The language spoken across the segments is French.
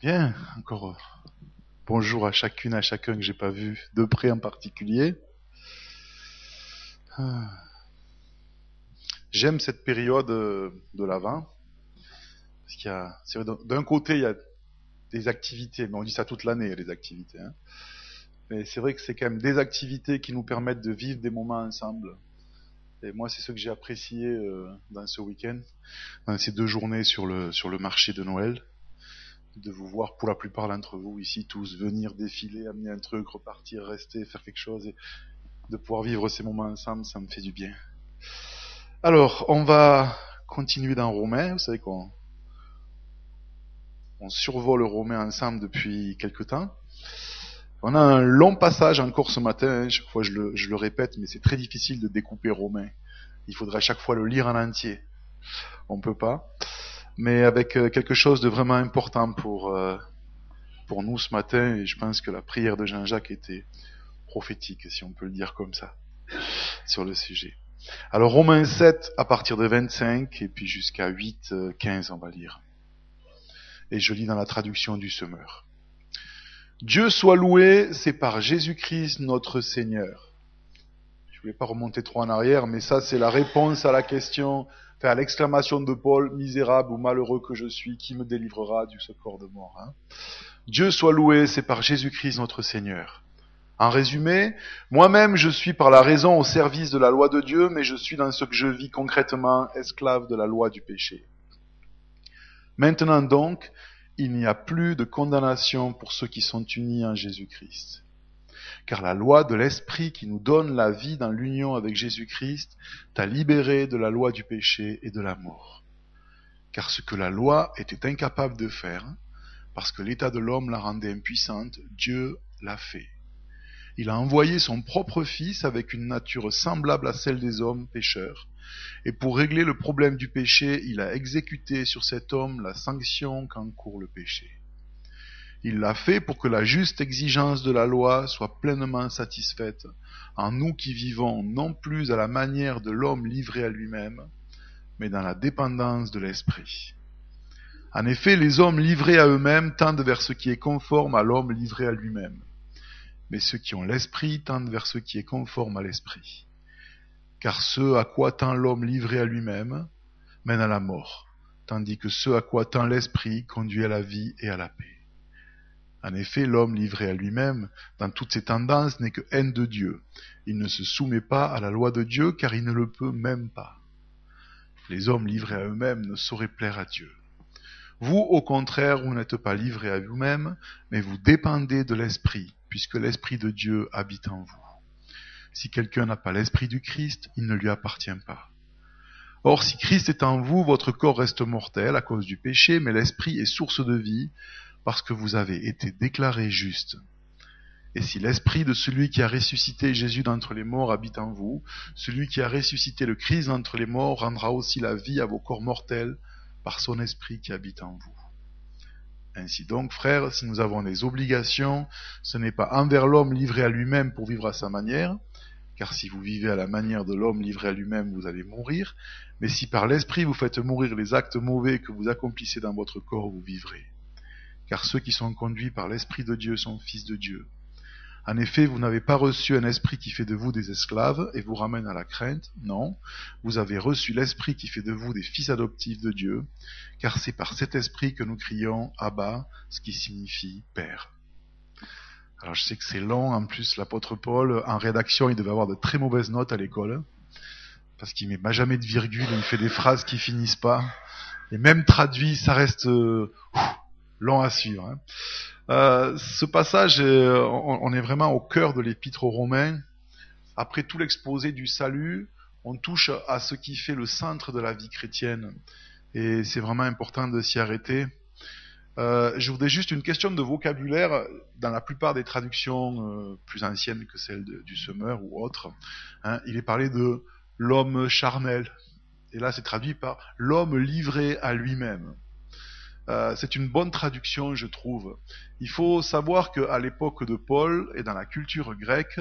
Bien, encore bonjour à chacune, à chacun que j'ai pas vu de près en particulier. Ah. J'aime cette période de l'Avent, parce qu'il y a, c'est vrai, d'un côté, il y a des activités, mais on dit ça toute l'année, il y a des activités, hein. Mais c'est vrai que c'est quand même des activités qui nous permettent de vivre des moments ensemble. Et moi, c'est ce que j'ai apprécié dans ce week-end, dans ces 2 journées sur le marché de Noël, de vous voir pour la plupart d'entre vous ici tous venir défiler, amener un truc, repartir, rester, faire quelque chose, et de pouvoir vivre ces moments ensemble, ça me fait du bien. Alors, on va continuer dans Romain. Vous savez qu'on survole Romain ensemble depuis quelque temps. On a un long passage encore ce matin. Chaque fois, je le répète, mais c'est très difficile de découper Romain. Il faudrait à chaque fois le lire en entier. On peut pas. Mais avec quelque chose de vraiment important pour nous ce matin. Et je pense que la prière de Jean-Jacques était prophétique, si on peut le dire comme ça, sur le sujet. Alors Romains 7 à partir de 25 et puis jusqu'à 8, 15 on va lire. Et je lis dans la traduction du Semeur. Dieu soit loué, c'est par Jésus-Christ notre Seigneur. Je ne voulais pas remonter trop en arrière, mais ça c'est la réponse à la question, à l'exclamation de Paul, misérable ou malheureux que je suis, qui me délivrera du ce corps de mort, hein. Dieu soit loué, c'est par Jésus-Christ notre Seigneur. En résumé, moi-même je suis par la raison au service de la loi de Dieu, mais je suis dans ce que je vis concrètement esclave de la loi du péché. Maintenant donc, il n'y a plus de condamnation pour ceux qui sont unis en Jésus-Christ. Car la loi de l'Esprit qui nous donne la vie dans l'union avec Jésus-Christ t'a libéré de la loi du péché et de la mort. Car ce que la loi était incapable de faire, parce que l'état de l'homme la rendait impuissante, Dieu l'a fait. Il a envoyé son propre Fils avec une nature semblable à celle des hommes pécheurs. Et pour régler le problème du péché, il a exécuté sur cet homme la sanction qu'encourt le péché. Il l'a fait pour que la juste exigence de la loi soit pleinement satisfaite en nous qui vivons non plus à la manière de l'homme livré à lui-même, mais dans la dépendance de l'esprit. En effet, les hommes livrés à eux-mêmes tendent vers ce qui est conforme à l'homme livré à lui-même. Mais ceux qui ont l'esprit tendent vers ce qui est conforme à l'esprit. Car ce à quoi tend l'homme livré à lui-même mène à la mort, tandis que ce à quoi tend l'esprit conduit à la vie et à la paix. En effet, l'homme livré à lui-même, dans toutes ses tendances, n'est que haine de Dieu. Il ne se soumet pas à la loi de Dieu, car il ne le peut même pas. Les hommes livrés à eux-mêmes ne sauraient plaire à Dieu. Vous, au contraire, vous n'êtes pas livrés à vous-même, mais vous dépendez de l'Esprit, puisque l'Esprit de Dieu habite en vous. Si quelqu'un n'a pas l'Esprit du Christ, il ne lui appartient pas. Or, si Christ est en vous, votre corps reste mortel à cause du péché, mais l'Esprit est source de vie, parce que vous avez été déclarés justes. Et si l'Esprit de celui qui a ressuscité Jésus d'entre les morts habite en vous, celui qui a ressuscité le Christ d'entre les morts rendra aussi la vie à vos corps mortels par son Esprit qui habite en vous. Ainsi donc, frères, si nous avons des obligations, ce n'est pas envers l'homme livré à lui-même pour vivre à sa manière, car si vous vivez à la manière de l'homme livré à lui-même, vous allez mourir, mais si par l'Esprit vous faites mourir les actes mauvais que vous accomplissez dans votre corps, vous vivrez. Car ceux qui sont conduits par l'Esprit de Dieu sont fils de Dieu. En effet, vous n'avez pas reçu un esprit qui fait de vous des esclaves et vous ramène à la crainte, non, vous avez reçu l'Esprit qui fait de vous des fils adoptifs de Dieu, car c'est par cet esprit que nous crions Abba, ce qui signifie Père. Alors je sais que c'est long, en plus l'apôtre Paul, en rédaction, il devait avoir de très mauvaises notes à l'école, parce qu'il met jamais de virgule, il fait des phrases qui finissent pas, et même traduit, ça reste long à suivre, hein. Ce passage, on est vraiment au cœur de l'épître aux Romains. Après tout l'exposé du salut, on touche à ce qui fait le centre de la vie chrétienne. Et c'est vraiment important de s'y arrêter. Je voudrais juste une question de vocabulaire. Dans la plupart des traductions plus anciennes que celle du Semeur ou autres, hein, il est parlé de l'homme charnel. Et là, c'est traduit par l'homme livré à lui-même. C'est une bonne traduction, je trouve. Il faut savoir qu'à l'époque de Paul et dans la culture grecque,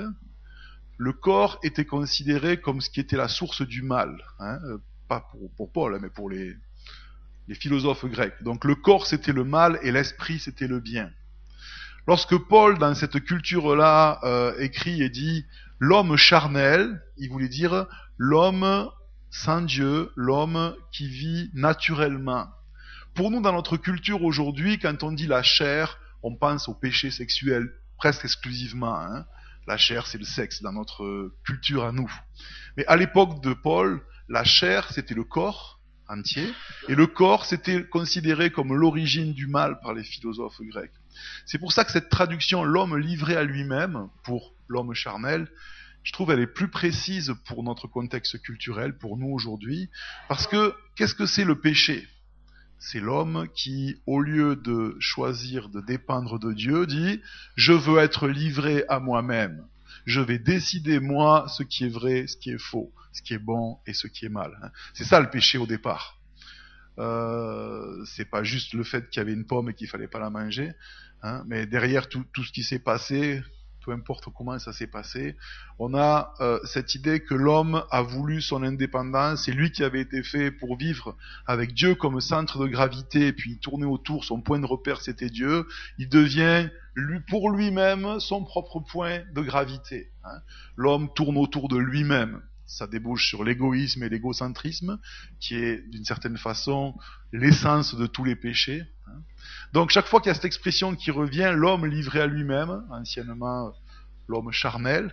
le corps était considéré comme ce qui était la source du mal, hein, pas pour Paul, mais pour les philosophes grecs. Donc le corps c'était le mal et l'esprit c'était le bien. Lorsque Paul, dans cette culture-là, écrit et dit l'homme charnel, il voulait dire l'homme sans Dieu, l'homme qui vit naturellement. Pour nous, dans notre culture aujourd'hui, quand on dit la chair, on pense au péché sexuel presque exclusivement. Hein. La chair, c'est le sexe dans notre culture à nous. Mais à l'époque de Paul, la chair, c'était le corps entier, et le corps, c'était considéré comme l'origine du mal par les philosophes grecs. C'est pour ça que cette traduction, l'homme livré à lui-même, pour l'homme charnel, je trouve elle est plus précise pour notre contexte culturel, pour nous aujourd'hui, parce que qu'est-ce que c'est le péché ? C'est l'homme qui, au lieu de choisir de dépendre de Dieu, dit « Je veux être livré à moi-même. Je vais décider, moi, ce qui est vrai, ce qui est faux, ce qui est bon et ce qui est mal. » C'est ça le péché au départ. C'est pas juste le fait qu'il y avait une pomme et qu'il fallait pas la manger, hein, mais derrière tout ce qui s'est passé, peu importe comment ça s'est passé, on a cette idée que l'homme a voulu son indépendance, c'est lui qui avait été fait pour vivre avec Dieu comme centre de gravité, et puis tourner autour, son point de repère c'était Dieu, il devient pour lui-même son propre point de gravité. Hein. L'homme tourne autour de lui-même. Ça débouche sur l'égoïsme et l'égocentrisme, qui est d'une certaine façon l'essence de tous les péchés. Donc chaque fois qu'il y a cette expression qui revient, l'homme livré à lui-même, anciennement l'homme charnel,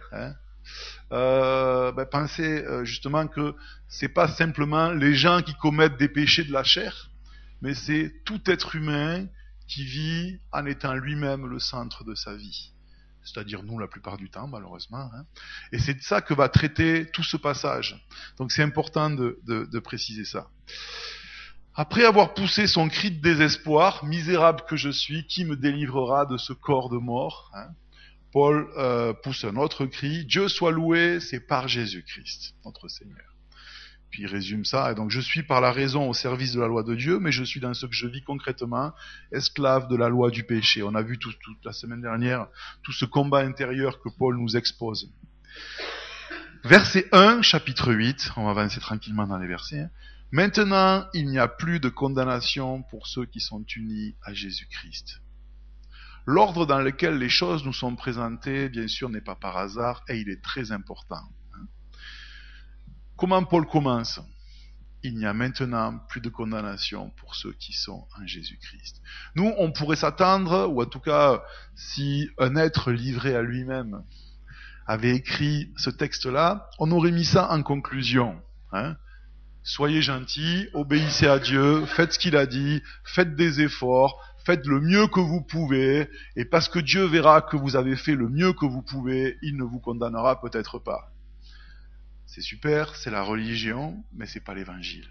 pensez justement que c'est pas simplement les gens qui commettent des péchés de la chair, mais c'est tout être humain qui vit en étant lui-même le centre de sa vie. C'est-à-dire nous la plupart du temps, malheureusement. Hein. Et c'est de ça que va traiter tout ce passage. Donc c'est important de préciser ça. Après avoir poussé son cri de désespoir, « Misérable que je suis, qui me délivrera de ce corps de mort ?» hein, Paul pousse un autre cri, « Dieu soit loué, c'est par Jésus-Christ, notre Seigneur. » Puis il résume ça, et donc je suis par la raison au service de la loi de Dieu, mais je suis dans ce que je vis concrètement, esclave de la loi du péché. On a vu toute la semaine dernière tout ce combat intérieur que Paul nous expose. Verset 1, chapitre 8, on va avancer tranquillement dans les versets. Hein. Maintenant, il n'y a plus de condamnation pour ceux qui sont unis à Jésus-Christ. L'ordre dans lequel les choses nous sont présentées, bien sûr, n'est pas par hasard, et il est très important. Comment Paul commence ? Il n'y a maintenant plus de condamnation pour ceux qui sont en Jésus-Christ. Nous, on pourrait s'attendre, ou en tout cas, si un être livré à lui-même avait écrit ce texte-là, on aurait mis ça en conclusion. Hein ? Soyez gentils, obéissez à Dieu, faites ce qu'il a dit, faites des efforts, faites le mieux que vous pouvez, et parce que Dieu verra que vous avez fait le mieux que vous pouvez, il ne vous condamnera peut-être pas. C'est super, c'est la religion, mais c'est pas l'évangile.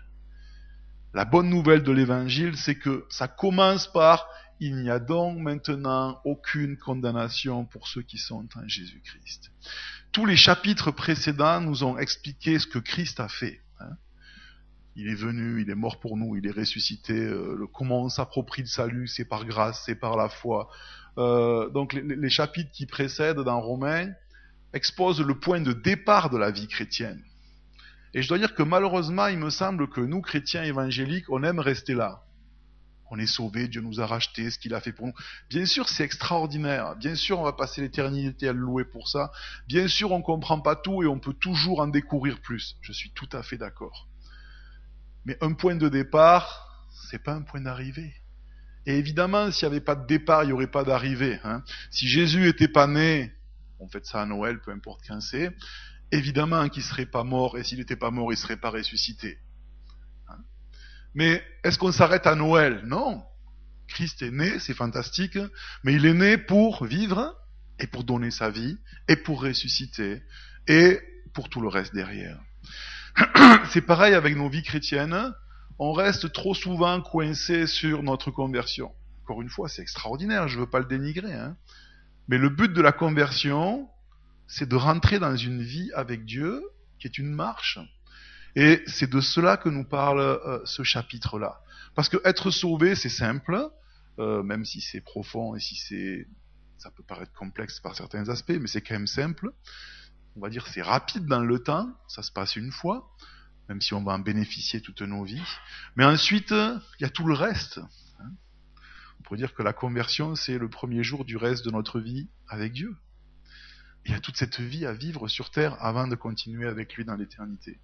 La bonne nouvelle de l'évangile, c'est que ça commence par « Il n'y a donc maintenant aucune condamnation pour ceux qui sont en Jésus-Christ ». Tous les chapitres précédents nous ont expliqué ce que Christ a fait. Hein. Il est venu, il est mort pour nous, il est ressuscité. Comment on s'approprie le salut, c'est par grâce, c'est par la foi. Donc les chapitres qui précèdent dans Romains expose le point de départ de la vie chrétienne. Et je dois dire que malheureusement, il me semble que nous, chrétiens évangéliques, on aime rester là. On est sauvés, Dieu nous a rachetés, ce qu'il a fait pour nous. Bien sûr, c'est extraordinaire. Bien sûr, on va passer l'éternité à le louer pour ça. Bien sûr, on comprend pas tout et on peut toujours en découvrir plus. Je suis tout à fait d'accord. Mais un point de départ, c'est pas un point d'arrivée. Et évidemment, s'il n'y avait pas de départ, il n'y aurait pas d'arrivée. Hein. Si Jésus était pas né, on fait ça à Noël, peu importe quand c'est, évidemment qu'il serait pas mort, et s'il n'était pas mort, il serait pas ressuscité. Hein. Mais est-ce qu'on s'arrête à Noël ? Non. Christ est né, c'est fantastique, mais il est né pour vivre, et pour donner sa vie, et pour ressusciter, et pour tout le reste derrière. C'est pareil avec nos vies chrétiennes, on reste trop souvent coincé sur notre conversion. Encore une fois, c'est extraordinaire, je ne veux pas le dénigrer, hein. Mais le but de la conversion, c'est de rentrer dans une vie avec Dieu, qui est une marche. Et c'est de cela que nous parle ce chapitre-là. Parce que être sauvé, c'est simple, même si c'est profond et si ça peut paraître complexe par certains aspects, mais c'est quand même simple. On va dire c'est rapide dans le temps, ça se passe une fois. même si on va en bénéficier toutes nos vies. Mais ensuite, il y a tout le reste. On pourrait dire que la conversion, c'est le premier jour du reste de notre vie avec Dieu. Il y a toute cette vie à vivre sur terre avant de continuer avec lui dans l'éternité.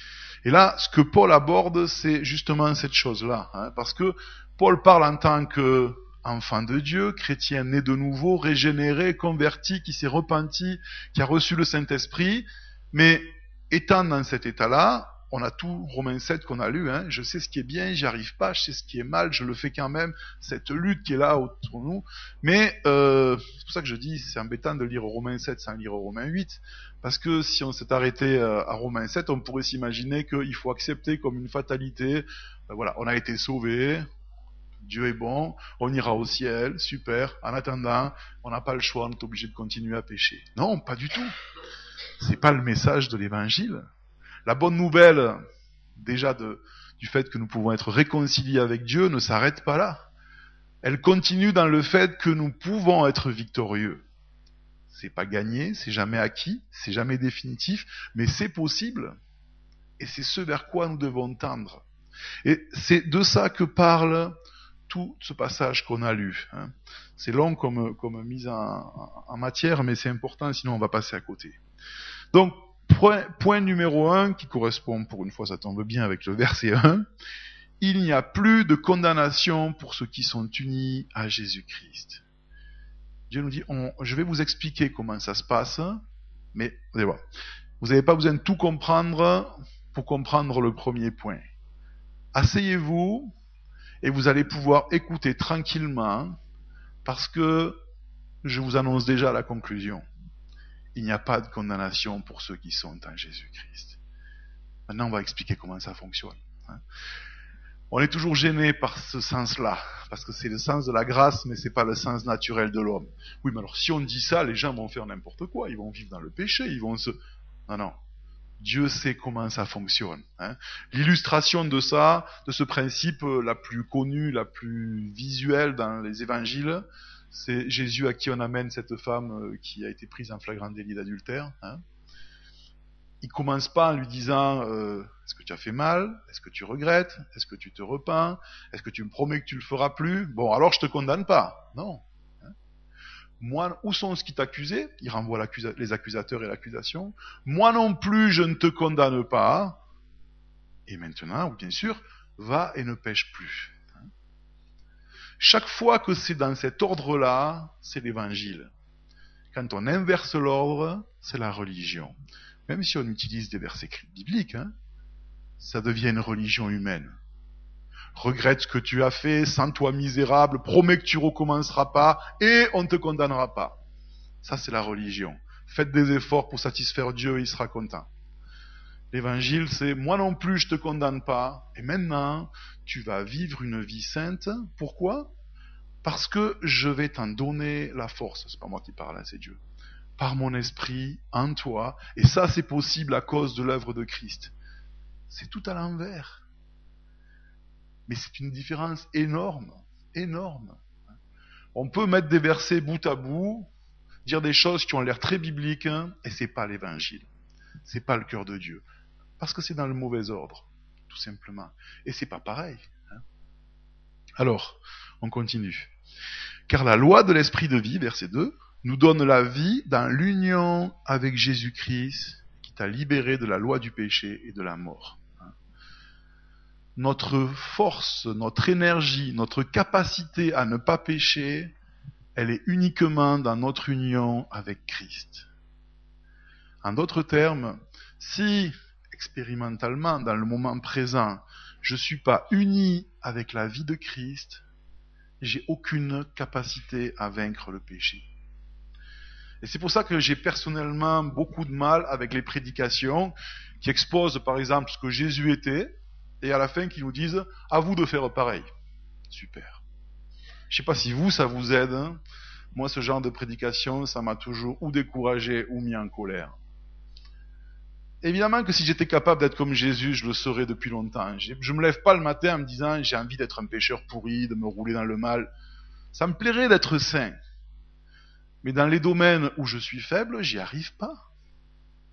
Et là, ce que Paul aborde, c'est justement cette chose-là. Parce que Paul parle en tant qu'enfant de Dieu, chrétien né de nouveau, régénéré, converti, qui s'est repenti, qui a reçu le Saint-Esprit. Mais étant dans cet état-là, on a tout Romains 7 qu'on a lu. Je sais ce qui est bien, j'y arrive pas. Je sais ce qui est mal, je le fais quand même. Cette lutte qui est là autour de nous. Mais c'est pour ça que je dis, c'est embêtant de lire Romains 7 sans lire Romains 8. Parce que si on s'est arrêté à Romains 7, on pourrait s'imaginer qu'il faut accepter comme une fatalité. Voilà, on a été sauvés. Dieu est bon, on ira au ciel, super. En attendant, on n'a pas le choix, on est obligé de continuer à pécher. Non, pas du tout. C'est pas le message de l'évangile. La bonne nouvelle, déjà du fait que nous pouvons être réconciliés avec Dieu, ne s'arrête pas là. Elle continue dans le fait que nous pouvons être victorieux. C'est pas gagné, c'est jamais acquis, c'est jamais définitif, mais c'est possible. Et c'est ce vers quoi nous devons tendre. Et c'est de ça que parle tout ce passage qu'on a lu. C'est long comme mise en matière, mais c'est important, sinon on va passer à côté. Donc, point numéro 1, qui correspond, pour une fois ça tombe bien avec le verset 1, il n'y a plus de condamnation pour ceux qui sont unis à Jésus-Christ. Dieu nous dit, je vais vous expliquer comment ça se passe, mais vous allez voir, vous n'avez pas besoin de tout comprendre pour comprendre le premier point. Asseyez-vous et vous allez pouvoir écouter tranquillement, parce que je vous annonce déjà la conclusion. Il n'y a pas de condamnation pour ceux qui sont en Jésus-Christ. Maintenant, on va expliquer comment ça fonctionne. On est toujours gêné par ce sens-là, parce que c'est le sens de la grâce, mais c'est pas le sens naturel de l'homme. Oui, mais alors si on dit ça, les gens vont faire n'importe quoi, ils vont vivre dans le péché, ils vont se... Non. Dieu sait comment ça fonctionne. L'illustration de ça, de ce principe la plus connue, la plus visuelle dans les évangiles, c'est Jésus à qui on amène cette femme qui a été prise en flagrant délit d'adultère. Il commence pas en lui disant est-ce que tu as fait mal? Est-ce que tu regrettes? Est-ce que tu te repens? Est-ce que tu me promets que tu le feras plus? Bon, alors je te condamne pas. Non. Moi, où sont ceux qui t'accusaient? Il renvoie les accusateurs et l'accusation. Moi non plus, je ne te condamne pas. Et maintenant, bien sûr, va et ne pêche plus. Chaque fois que c'est dans cet ordre-là, c'est l'évangile. Quand on inverse l'ordre, c'est la religion. Même si on utilise des versets bibliques, ça devient une religion humaine. Regrette ce que tu as fait, sens-toi misérable, promets que tu recommenceras pas, et on ne te condamnera pas. Ça, c'est la religion. Faites des efforts pour satisfaire Dieu, il sera content. L'évangile, c'est moi non plus, je te condamne pas, et maintenant, tu vas vivre une vie sainte. Pourquoi? Parce que je vais t'en donner la force. C'est pas moi qui parle, c'est Dieu. Par mon esprit, en toi, et ça, c'est possible à cause de l'œuvre de Christ. C'est tout à l'envers. Mais c'est une différence énorme, énorme. On peut mettre des versets bout à bout, dire des choses qui ont l'air très bibliques, et c'est pas l'évangile. C'est pas le cœur de Dieu. Parce que c'est dans le mauvais ordre, tout simplement. Et c'est pas pareil. Alors, on continue. Car la loi de l'esprit de vie, verset 2, nous donne la vie dans l'union avec Jésus-Christ, qui t'a libéré de la loi du péché et de la mort. Notre force, notre énergie, notre capacité à ne pas pécher, elle est uniquement dans notre union avec Christ. En d'autres termes, si, expérimentalement, dans le moment présent, je ne suis pas uni avec la vie de Christ, j'ai aucune capacité à vaincre le péché. Et c'est pour ça que j'ai personnellement beaucoup de mal avec les prédications qui exposent par exemple ce que Jésus était, et à la fin qui nous disent « à vous de faire pareil ». Super. Je sais pas si vous, ça vous aide. Moi, ce genre de prédication, ça m'a toujours ou découragé ou mis en colère. Évidemment que si j'étais capable d'être comme Jésus, je le serais depuis longtemps. Je me lève pas le matin en me disant j'ai envie d'être un pécheur pourri, de me rouler dans le mal. Ça me plairait d'être saint. Mais dans les domaines où je suis faible, j'y arrive pas.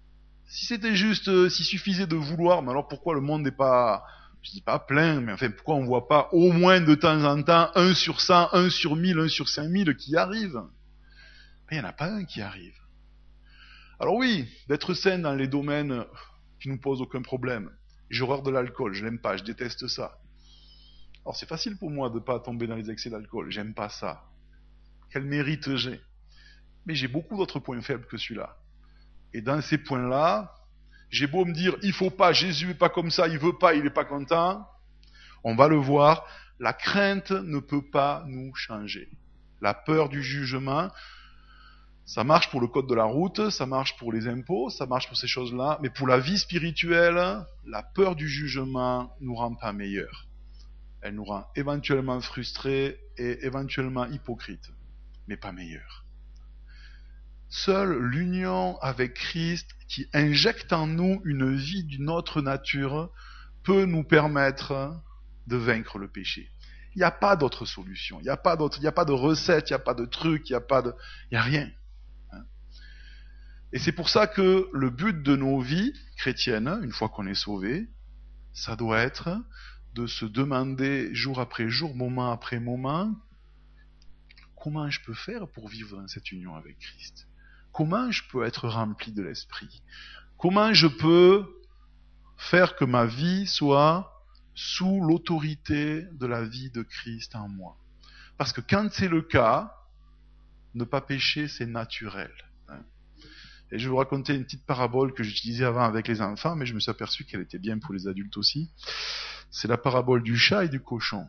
Si c'était juste, s'il suffisait de vouloir, mais alors pourquoi le monde n'est pas, je dis pas plein, mais enfin pourquoi on voit pas au moins de temps en temps 1 sur 100, 1 sur 1000, 1 sur 5000 qui arrive? Mais il n'y en a pas un qui arrive. Alors oui, d'être sain dans les domaines qui nous posent aucun problème. J'ai horreur de l'alcool, je l'aime pas, je déteste ça. Alors c'est facile pour moi de pas tomber dans les excès d'alcool, j'aime pas ça. Quel mérite j'ai? Mais j'ai beaucoup d'autres points faibles que celui-là. Et dans ces points-là, j'ai beau me dire, il faut pas, Jésus est pas comme ça, il veut pas, il est pas content. On va le voir, la crainte ne peut pas nous changer. La peur du jugement, ça marche pour le code de la route, ça marche pour les impôts, ça marche pour ces choses-là, mais pour la vie spirituelle, la peur du jugement nous rend pas meilleurs. Elle nous rend éventuellement frustrés et éventuellement hypocrites, mais pas meilleurs. Seule l'union avec Christ, qui injecte en nous une vie d'une autre nature, peut nous permettre de vaincre le péché. Il n'y a pas d'autre solution, il n'y a pas de recette, il n'y a pas de truc, il n'y a rien. Et c'est pour ça que le but de nos vies chrétiennes, une fois qu'on est sauvé, ça doit être de se demander jour après jour, moment après moment, comment je peux faire pour vivre dans cette union avec Christ? Comment je peux être rempli de l'Esprit? Comment je peux faire que ma vie soit sous l'autorité de la vie de Christ en moi? Parce que quand c'est le cas, ne pas pécher, c'est naturel. Et je vais vous raconter une petite parabole que j'utilisais avant avec les enfants, mais je me suis aperçu qu'elle était bien pour les adultes aussi. C'est la parabole du chat et du cochon.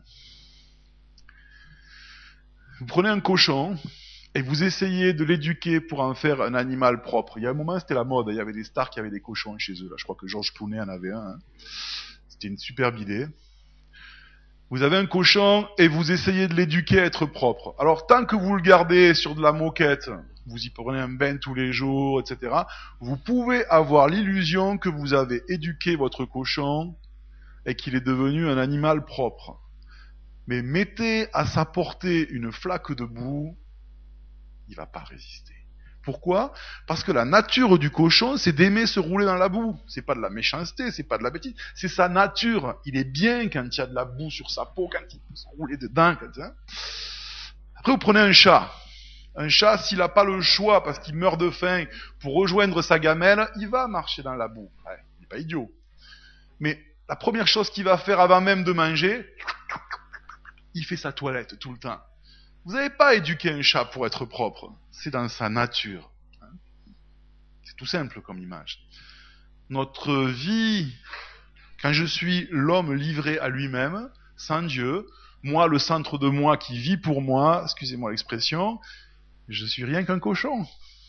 Vous prenez un cochon et vous essayez de l'éduquer pour en faire un animal propre. Il y a un moment, c'était la mode. Il y avait des stars qui avaient des cochons chez eux. Là, je crois que George Clooney en avait un. C'était une superbe idée. Vous avez un cochon et vous essayez de l'éduquer à être propre. Alors, tant que vous le gardez sur de la moquette, vous y prenez un bain tous les jours, etc., vous pouvez avoir l'illusion que vous avez éduqué votre cochon et qu'il est devenu un animal propre. Mais mettez à sa portée une flaque de boue, il va pas résister. Pourquoi? Parce que la nature du cochon, c'est d'aimer se rouler dans la boue. C'est pas de la méchanceté, c'est pas de la bêtise, c'est sa nature. Il est bien quand il y a de la boue sur sa peau, quand il peut se rouler dedans. Après, vous prenez un chat. Un chat, s'il n'a pas le choix parce qu'il meurt de faim pour rejoindre sa gamelle, il va marcher dans la boue. Ouais, il n'est pas idiot. Mais la première chose qu'il va faire avant même de manger, il fait sa toilette tout le temps. Vous n'avez pas éduqué un chat pour être propre. C'est dans sa nature. C'est tout simple comme image. Notre vie, quand je suis l'homme livré à lui-même, sans Dieu, moi, le centre de moi qui vit pour moi, excusez-moi l'expression, je suis rien qu'un cochon.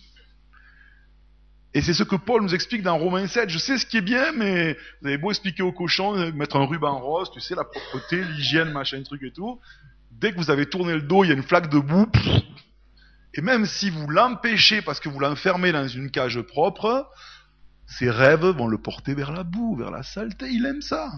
Et c'est ce que Paul nous explique dans Romains 7. Je sais ce qui est bien, mais vous avez beau expliquer au cochon, mettre un ruban rose, tu sais, la propreté, l'hygiène, machin, truc et tout. Dès que vous avez tourné le dos, il y a une flaque de boue. Et même si vous l'empêchez parce que vous l'enfermez dans une cage propre, ses rêves vont le porter vers la boue, vers la saleté. Il aime ça.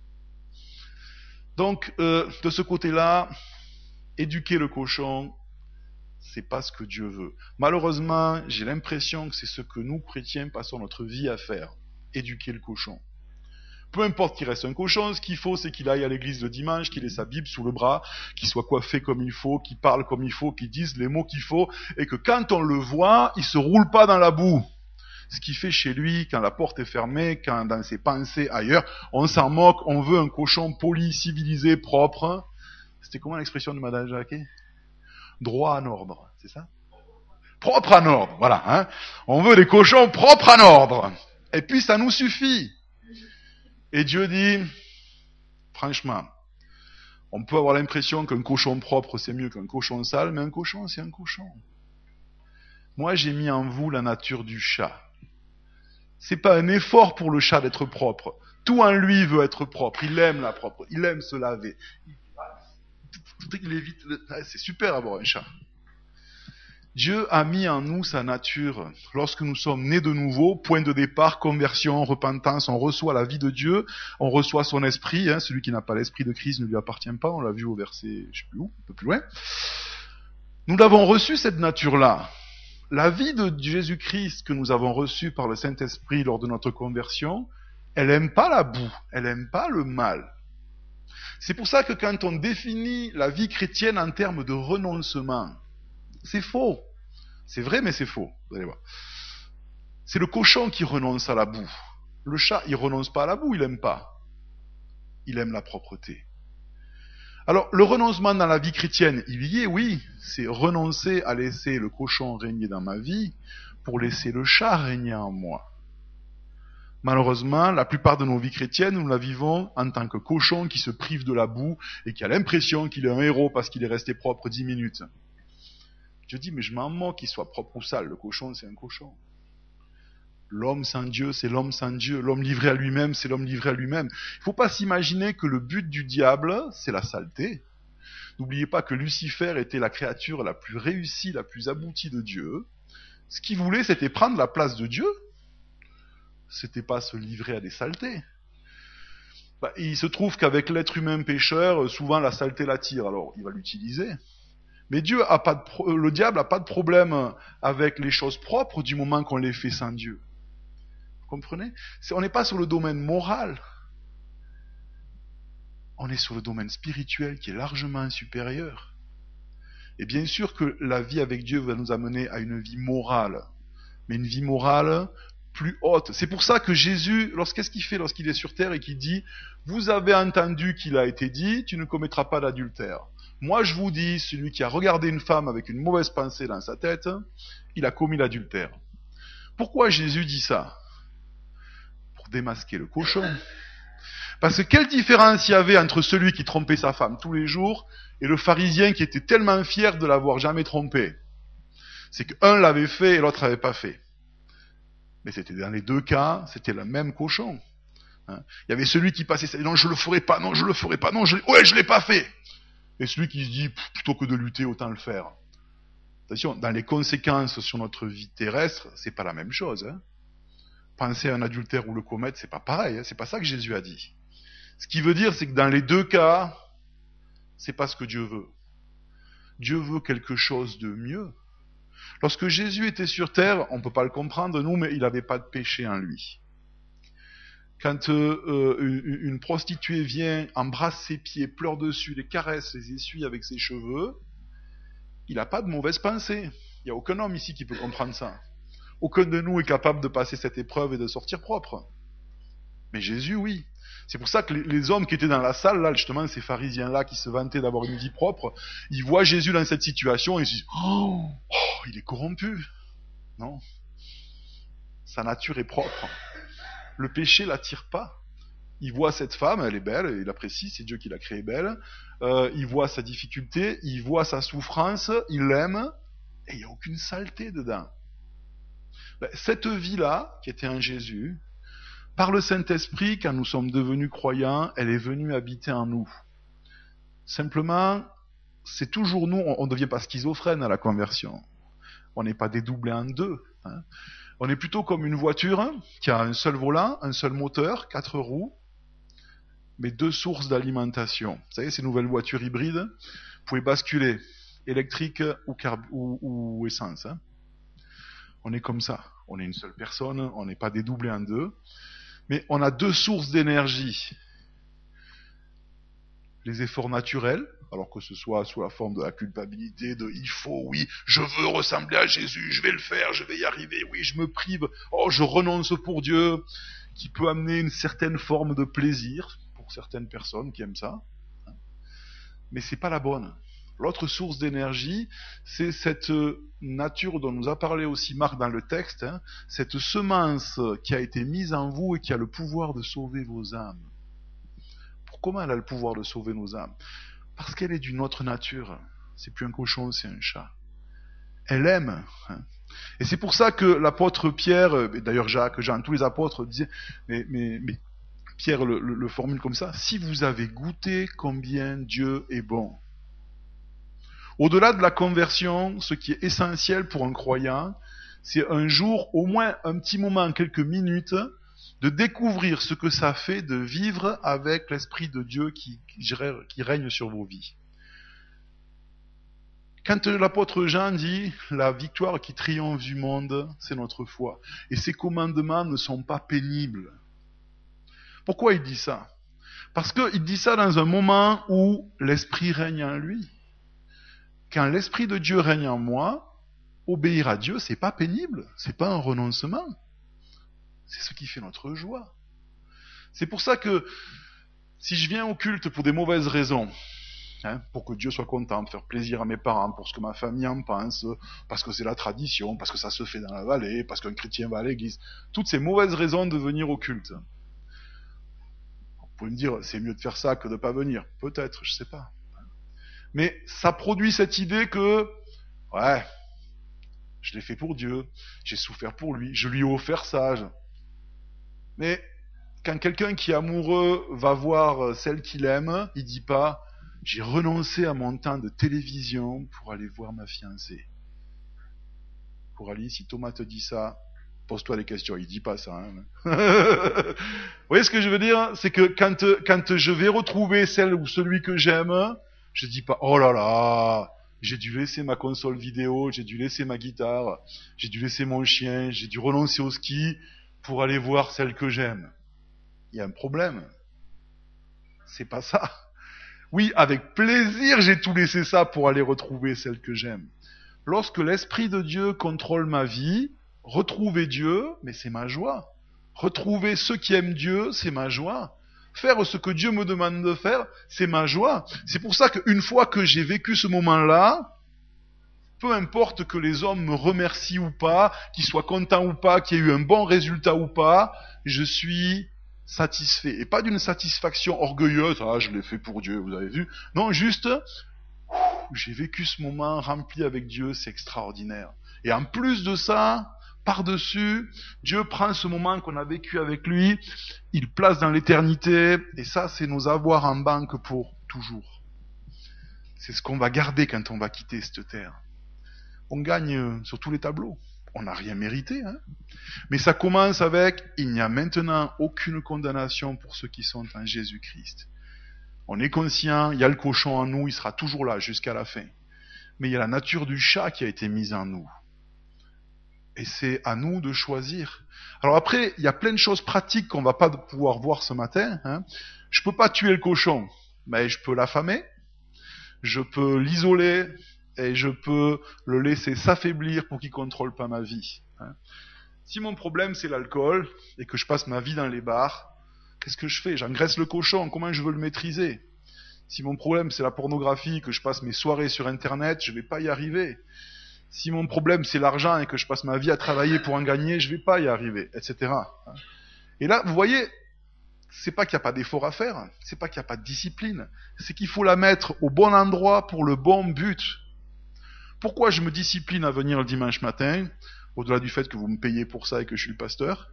Donc, de ce côté-là, éduquer le cochon, c'est pas ce que Dieu veut. Malheureusement, j'ai l'impression que c'est ce que nous, chrétiens, passons notre vie à faire. Éduquer le cochon. Peu importe qu'il reste un cochon, ce qu'il faut, c'est qu'il aille à l'église le dimanche, qu'il ait sa Bible sous le bras, qu'il soit coiffé comme il faut, qu'il parle comme il faut, qu'il dise les mots qu'il faut, et que quand on le voit, il se roule pas dans la boue. Ce qu'il fait chez lui, quand la porte est fermée, quand dans ses pensées ailleurs, on s'en moque, on veut un cochon poli, civilisé, propre. C'était comment l'expression de Madame Jacquet? Droit en ordre, c'est ça? Propre en ordre, voilà. Hein, on veut des cochons propres en ordre. Et puis ça nous suffit. Et Dieu dit, franchement, on peut avoir l'impression qu'un cochon propre c'est mieux qu'un cochon sale, mais un cochon c'est un cochon. Moi j'ai mis en vous la nature du chat. C'est pas un effort pour le chat d'être propre. Tout en lui veut être propre. Il aime la propre. Il aime se laver. Il évite. C'est super avoir un chat. Dieu a mis en nous sa nature. Lorsque nous sommes nés de nouveau, point de départ, conversion, repentance, on reçoit la vie de Dieu, on reçoit son esprit. Hein, celui qui n'a pas l'esprit de Christ ne lui appartient pas. On l'a vu au verset, je sais plus où, un peu plus loin. Nous l'avons reçu cette nature-là. La vie de Jésus-Christ que nous avons reçue par le Saint-Esprit lors de notre conversion, elle aime pas la boue, elle aime pas le mal. C'est pour ça que quand on définit la vie chrétienne en termes de renoncement, c'est faux. C'est vrai, mais c'est faux. Vous allez voir. C'est le cochon qui renonce à la boue. Le chat, il renonce pas à la boue, il aime pas. Il aime la propreté. Alors, le renoncement dans la vie chrétienne, il y est, oui. C'est renoncer à laisser le cochon régner dans ma vie pour laisser le chat régner en moi. Malheureusement, la plupart de nos vies chrétiennes, nous la vivons en tant que cochon qui se prive de la boue et qui a l'impression qu'il est un héros parce qu'il est resté propre 10 minutes. Je dis, mais je m'en moque qu'il soit propre ou sale. Le cochon, c'est un cochon. L'homme sans Dieu, c'est l'homme sans Dieu. L'homme livré à lui-même, c'est l'homme livré à lui-même. Il ne faut pas s'imaginer que le but du diable, c'est la saleté. N'oubliez pas que Lucifer était la créature la plus réussie, la plus aboutie de Dieu. Ce qu'il voulait, c'était prendre la place de Dieu. C'était pas se livrer à des saletés. Il se trouve qu'avec l'être humain pécheur, souvent la saleté l'attire, alors il va l'utiliser. Mais le diable n'a pas de problème avec les choses propres du moment qu'on les fait sans Dieu. Vous comprenez ? On n'est pas sur le domaine moral. On est sur le domaine spirituel qui est largement supérieur. Et bien sûr que la vie avec Dieu va nous amener à une vie morale. Mais une vie morale plus haute. C'est pour ça que Jésus, qu'est-ce qu'il fait lorsqu'il est sur terre et qu'il dit « Vous avez entendu qu'il a été dit, tu ne commettras pas d'adultère. Moi je vous dis, celui qui a regardé une femme avec une mauvaise pensée dans sa tête, il a commis l'adultère. » Pourquoi Jésus dit ça ? Pour démasquer le cochon. Parce que quelle différence il y avait entre celui qui trompait sa femme tous les jours et le pharisien qui était tellement fier de l'avoir jamais trompée ? C'est qu'un l'avait fait et l'autre n'avait pas fait. Mais c'était dans les deux cas, c'était le même cochon. Il y avait celui qui passait ça, non je le ferai pas, non je le ferai pas, non je l'ai pas fait. Et celui qui se dit, plutôt que de lutter, autant le faire. Attention, dans les conséquences sur notre vie terrestre, c'est pas la même chose. Penser à un adultère ou le commettre, c'est pas pareil. C'est pas ça que Jésus a dit. Ce qui veut dire, c'est que dans les deux cas, c'est pas ce que Dieu veut. Dieu veut quelque chose de mieux. Lorsque Jésus était sur terre, on peut pas le comprendre, nous, mais il n'avait pas de péché en lui. Quand une prostituée vient, embrasse ses pieds, pleure dessus, les caresse, les essuie avec ses cheveux, il n'a pas de mauvaise pensée. Il n'y a aucun homme ici qui peut comprendre ça. Aucun de nous est capable de passer cette épreuve et de sortir propre. Mais Jésus, oui. C'est pour ça que les hommes qui étaient dans la salle, là, justement, ces pharisiens-là qui se vantaient d'avoir une vie propre, ils voient Jésus dans cette situation et ils se disent « Oh, il est corrompu !» Non. Sa nature est propre. Le péché l'attire pas. Il voit cette femme, elle est belle, il apprécie, c'est Dieu qui l'a créée belle. Il voit sa difficulté, il voit sa souffrance, il l'aime, et il n'y a aucune saleté dedans. Cette vie-là, qui était en Jésus, par le Saint-Esprit, quand nous sommes devenus croyants, elle est venue habiter en nous. Simplement, c'est toujours nous, on ne devient pas schizophrène à la conversion. On n'est pas dédoublé en deux. On est plutôt comme une voiture qui a un seul volant, un seul moteur, 4 roues, mais 2 sources d'alimentation. Vous savez, ces nouvelles voitures hybrides, vous pouvez basculer électrique ou essence. On est comme ça. On est une seule personne, on n'est pas dédoublé en deux, mais on a 2 sources d'énergie. Les efforts naturels, alors que ce soit sous la forme de la culpabilité, de il faut, oui, je veux ressembler à Jésus, je vais le faire, je vais y arriver, oui, je me prive, oh, je renonce pour Dieu, qui peut amener une certaine forme de plaisir pour certaines personnes qui aiment ça. Mais c'est pas la bonne. L'autre source d'énergie, c'est cette nature dont nous a parlé aussi Marc dans le texte, cette semence qui a été mise en vous et qui a le pouvoir de sauver vos âmes. Comment elle a le pouvoir de sauver nos âmes ? Parce qu'elle est d'une autre nature. C'est plus un cochon, c'est un chat. Elle aime. Et c'est pour ça que l'apôtre Pierre, et d'ailleurs Jacques, Jean, tous les apôtres disaient, mais Pierre le formule comme ça, si vous avez goûté combien Dieu est bon. Au-delà de la conversion, ce qui est essentiel pour un croyant, c'est un jour, au moins un petit moment, quelques minutes, de découvrir ce que ça fait de vivre avec l'Esprit de Dieu qui règne sur vos vies. Quand l'apôtre Jean dit « La victoire qui triomphe du monde, c'est notre foi. Et ses commandements ne sont pas pénibles. » Pourquoi il dit ça? Parce qu'il dit ça dans un moment où l'Esprit règne en lui. Quand l'Esprit de Dieu règne en moi, obéir à Dieu, c'est pas pénible, c'est pas un renoncement. C'est ce qui fait notre joie. C'est pour ça que si je viens au culte pour des mauvaises raisons, pour que Dieu soit content, faire plaisir à mes parents, pour ce que ma famille en pense, parce que c'est la tradition, parce que ça se fait dans la vallée, parce qu'un chrétien va à l'église, toutes ces mauvaises raisons de venir au culte. Vous pouvez me dire, c'est mieux de faire ça que de pas venir. Peut-être, je sais pas. Mais ça produit cette idée que, ouais, je l'ai fait pour Dieu, j'ai souffert pour lui, je lui ai offert ça. Mais quand quelqu'un qui est amoureux va voir celle qu'il aime, il dit pas « J'ai renoncé à mon temps de télévision pour aller voir ma fiancée ». Coralie, si Thomas te dit ça, pose-toi des questions, il dit pas ça. Vous voyez ce que je veux dire? C'est que quand je vais retrouver celle ou celui que j'aime, je dis pas « Oh là là, j'ai dû laisser ma console vidéo, j'ai dû laisser ma guitare, j'ai dû laisser mon chien, j'ai dû renoncer au ski pour aller voir celle que j'aime ». Il y a un problème. C'est pas ça. Oui, avec plaisir, j'ai tout laissé ça pour aller retrouver celle que j'aime. Lorsque l'Esprit de Dieu contrôle ma vie, retrouver Dieu, mais c'est ma joie. Retrouver ceux qui aiment Dieu, c'est ma joie. Faire ce que Dieu me demande de faire, c'est ma joie. C'est pour ça qu'une fois que j'ai vécu ce moment-là, peu importe que les hommes me remercient ou pas, qu'ils soient contents ou pas, qu'il y ait eu un bon résultat ou pas, je suis satisfait. Et pas d'une satisfaction orgueilleuse, ah, je l'ai fait pour Dieu, vous avez vu. Non, juste, j'ai vécu ce moment rempli avec Dieu, c'est extraordinaire. Et en plus de ça, par-dessus, Dieu prend ce moment qu'on a vécu avec lui, il place dans l'éternité, et ça, c'est nos avoirs en banque pour toujours. C'est ce qu'on va garder quand on va quitter cette terre. On gagne sur tous les tableaux. On n'a rien mérité, hein. Mais ça commence avec « Il n'y a maintenant aucune condamnation pour ceux qui sont en Jésus-Christ ». On est conscient, il y a le cochon en nous, il sera toujours là jusqu'à la fin. Mais il y a la nature du chat qui a été mise en nous. Et c'est à nous de choisir. Alors après, il y a plein de choses pratiques qu'on va pas pouvoir voir ce matin. Je peux pas tuer le cochon, mais je peux l'affamer, je peux l'isoler, et je peux le laisser s'affaiblir pour qu'il contrôle pas ma vie. Si mon problème c'est l'alcool, et que je passe ma vie dans les bars, qu'est-ce que je fais? J'engraisse le cochon, comment je veux le maîtriser? Si mon problème c'est la pornographie, que je passe mes soirées sur internet, je vais pas y arriver. Si mon problème c'est l'argent et que je passe ma vie à travailler pour en gagner, je vais pas y arriver, etc. Et là, vous voyez, c'est pas qu'il n'y a pas d'effort à faire, c'est pas qu'il n'y a pas de discipline, c'est qu'il faut la mettre au bon endroit pour le bon but. Pourquoi je me discipline à venir le dimanche matin, au-delà du fait que vous me payez pour ça et que je suis le pasteur?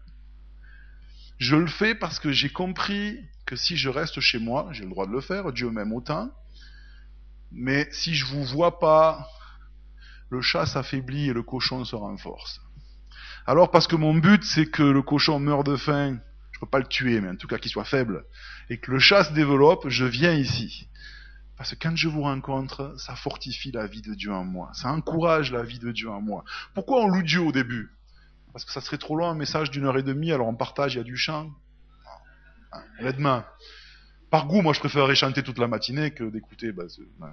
Je le fais parce que j'ai compris que si je reste chez moi, j'ai le droit de le faire, Dieu m'aime autant, mais si je vous vois pas, le chat s'affaiblit et le cochon se renforce. Alors parce que mon but c'est que le cochon meure de faim, je peux pas le tuer, mais en tout cas qu'il soit faible, et que le chat se développe, je viens ici. Parce que quand je vous rencontre, ça fortifie la vie de Dieu en moi. Ça encourage la vie de Dieu en moi. Pourquoi on loue Dieu au début? Parce que ça serait trop long, un message d'1h30, alors on partage, il y a du chant. Honnêtement. Par goût, moi je préférerais chanter toute la matinée que d'écouter. Bon.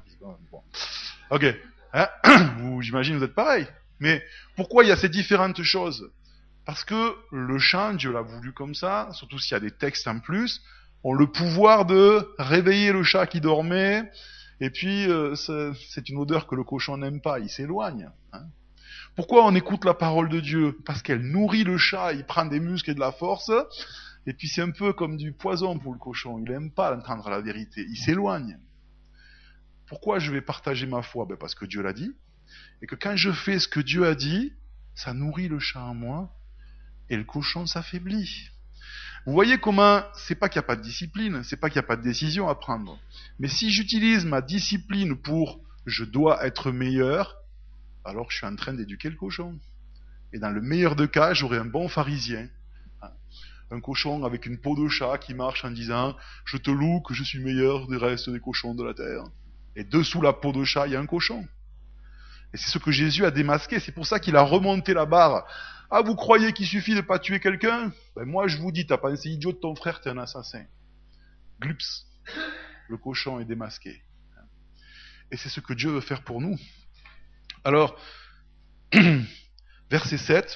Ok. J'imagine vous êtes pareil. Mais pourquoi il y a ces différentes choses? Parce que le chant, Dieu l'a voulu comme ça, surtout s'il y a des textes en plus, ont le pouvoir de réveiller le chat qui dormait, et puis c'est une odeur que le cochon n'aime pas, il s'éloigne. Pourquoi on écoute la parole de Dieu? Parce qu'elle nourrit le chat, il prend des muscles et de la force, et puis c'est un peu comme du poison pour le cochon, il n'aime pas entendre la vérité, il s'éloigne. Pourquoi je vais partager ma foi? Parce que Dieu l'a dit, et que quand je fais ce que Dieu a dit, ça nourrit le chat en moi, et le cochon s'affaiblit. Vous voyez comment, c'est pas qu'il n'y a pas de discipline, c'est pas qu'il n'y a pas de décision à prendre. Mais si j'utilise ma discipline pour « je dois être meilleur », alors je suis en train d'éduquer le cochon. Et dans le meilleur des cas, j'aurai un bon pharisien. Un cochon avec une peau de chat qui marche en disant « je te loue que je suis meilleur des restes des cochons de la terre ». Et dessous la peau de chat, il y a un cochon. Et c'est ce que Jésus a démasqué, c'est pour ça qu'il a remonté la barre. Ah, vous croyez qu'il suffit de pas tuer quelqu'un? Ben moi je vous dis, t'as pensé idiot de ton frère, t'es un assassin. Glups, le cochon est démasqué. Et c'est ce que Dieu veut faire pour nous. Alors, verset 7,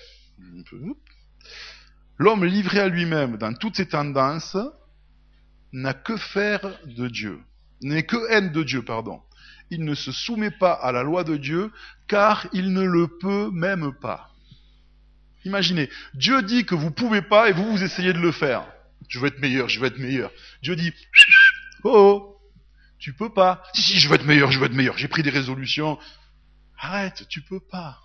l'homme livré à lui-même dans toutes ses tendances n'a que faire de Dieu, n'est que haine de Dieu, pardon. Il ne se soumet pas à la loi de Dieu, car il ne le peut même pas. Imaginez, Dieu dit que vous pouvez pas et vous essayez de le faire. Je veux être meilleur, je veux être meilleur. Dieu dit, oh, tu peux pas. Si, je veux être meilleur, j'ai pris des résolutions. Arrête, tu peux pas.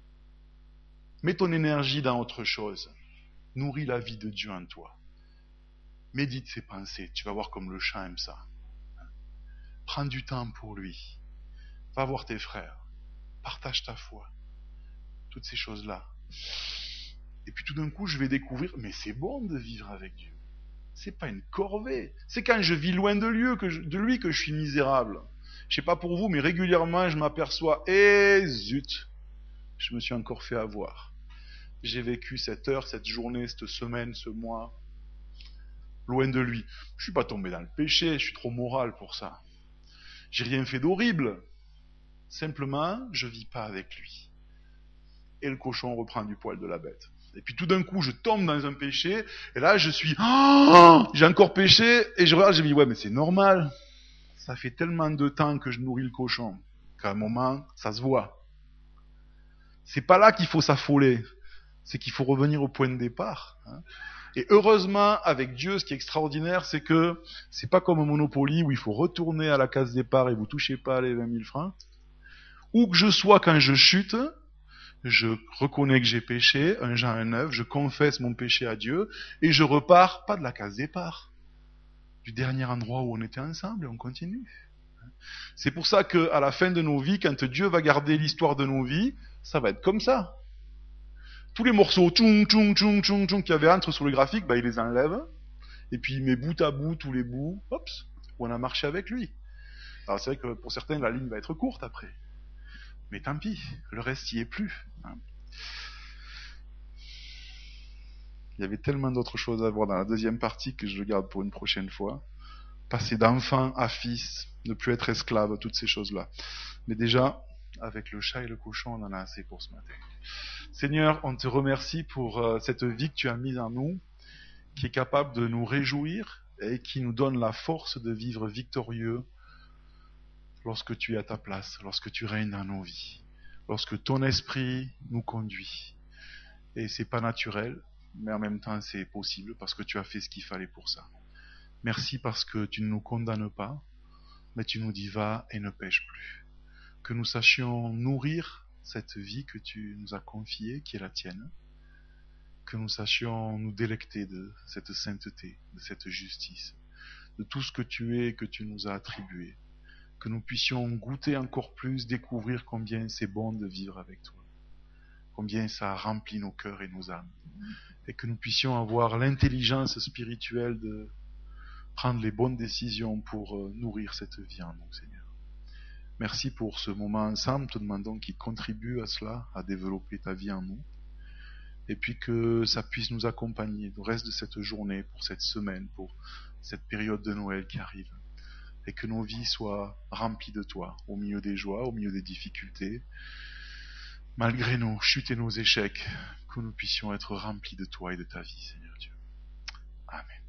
Mets ton énergie dans autre chose. Nourris la vie de Dieu en toi. Médite ses pensées, tu vas voir comme le chant aime ça. Prends du temps pour lui. Va voir tes frères. Partage ta foi. Toutes ces choses-là. Et puis tout d'un coup, je vais découvrir, mais c'est bon de vivre avec Dieu. C'est pas une corvée. C'est quand je vis loin de lui que je suis misérable. Je sais pas pour vous, mais régulièrement, je m'aperçois, zut, je me suis encore fait avoir. J'ai vécu cette heure, cette journée, cette semaine, ce mois, loin de lui. Je suis pas tombé dans le péché, je suis trop moral pour ça. J'ai rien fait d'horrible. Simplement, je vis pas avec lui. Et le cochon reprend du poil de la bête. Et puis tout d'un coup, je tombe dans un péché, et là, je suis, j'ai encore péché, et je regarde, je me dis, ouais, mais c'est normal. Ça fait tellement de temps que je nourris le cochon, qu'à un moment, ça se voit. C'est pas là qu'il faut s'affoler. C'est qu'il faut revenir au point de départ. Et heureusement, avec Dieu, ce qui est extraordinaire, c'est que c'est pas comme au Monopoly où il faut retourner à la case départ et vous touchez pas les 20 000 francs. Où que je sois quand je chute, je reconnais que j'ai péché, 1 Jean 1,9, je confesse mon péché à Dieu, et je repars, pas de la case départ, du dernier endroit où on était ensemble, et on continue. C'est pour ça qu'à la fin de nos vies, quand Dieu va garder l'histoire de nos vies, ça va être comme ça. Tous les morceaux qu'il y avait entre sur le graphique, il les enlève, et puis il met bout à bout tous les bouts, hop, où on a marché avec lui. Alors c'est vrai que pour certains, la ligne va être courte après. Mais tant pis, le reste y est plus. Il y avait tellement d'autres choses à voir dans la deuxième partie que je le garde pour une prochaine fois. Passer d'enfant à fils, ne plus être esclave, toutes ces choses-là. Mais déjà, avec le chat et le cochon, on en a assez pour ce matin. Seigneur, on te remercie pour cette vie que tu as mise en nous, qui est capable de nous réjouir et qui nous donne la force de vivre victorieux lorsque tu es à ta place, lorsque tu règnes dans nos vies, lorsque ton esprit nous conduit. Et c'est pas naturel, mais en même temps c'est possible parce que tu as fait ce qu'il fallait pour ça. Merci parce que tu ne nous condamnes pas, mais tu nous dis va et ne pêche plus. Que nous sachions nourrir cette vie que tu nous as confiée, qui est la tienne. Que nous sachions nous délecter de cette sainteté, de cette justice, de tout ce que tu es et que tu nous as attribué. Que nous puissions goûter encore plus, découvrir combien c'est bon de vivre avec toi. Combien ça remplit nos cœurs et nos âmes. Et que nous puissions avoir l'intelligence spirituelle de prendre les bonnes décisions pour nourrir cette vie en nous, Seigneur. Merci pour ce moment ensemble, te demandons qu'il contribue à cela, à développer ta vie en nous. Et puis que ça puisse nous accompagner le reste de cette journée, pour cette semaine, pour cette période de Noël qui arrive. Et que nos vies soient remplies de toi, au milieu des joies, au milieu des difficultés, malgré nos chutes et nos échecs, que nous puissions être remplis de toi et de ta vie, Seigneur Dieu. Amen.